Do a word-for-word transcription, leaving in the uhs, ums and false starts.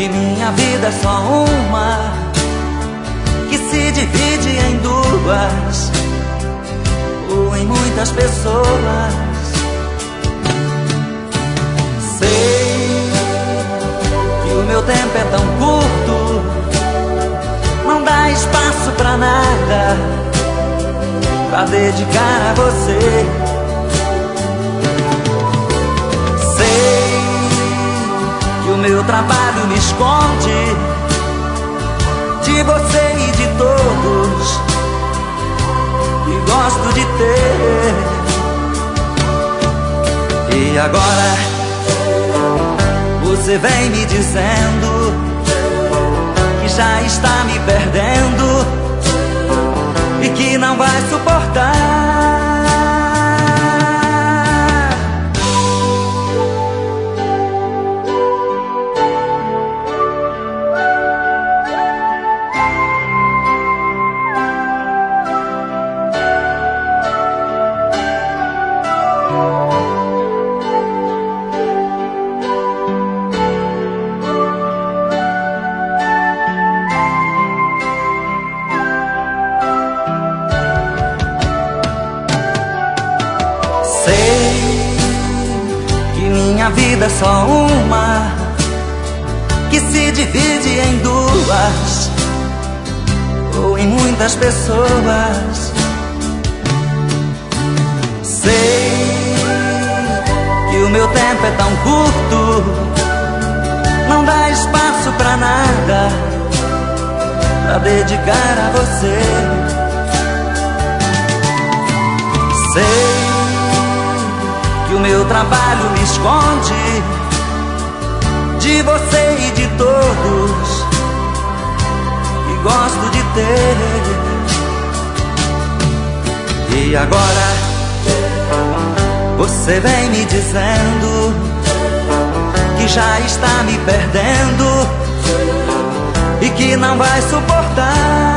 que minha vida é só uma, que se divide em duas ou em muitas pessoas. Sei que o meu tempo é tão curto, não dá espaço pra nada pra dedicar a você. Sei que o meu trabalho me esconde de você e de todos que gosto de ter. E agora você vem me dizendo que já está me perdendo e que não vai suportar. Sei que minha vida é só uma, que se divide em duas ou em muitas pessoas. Sei que o meu tempo é tão curto, não dá espaço pra nada pra dedicar a você. Sei que o meu trabalho me esconde de você e de todos que gosto de ter. E agora você vem me dizendo que já está me perdendo e que não vai suportar.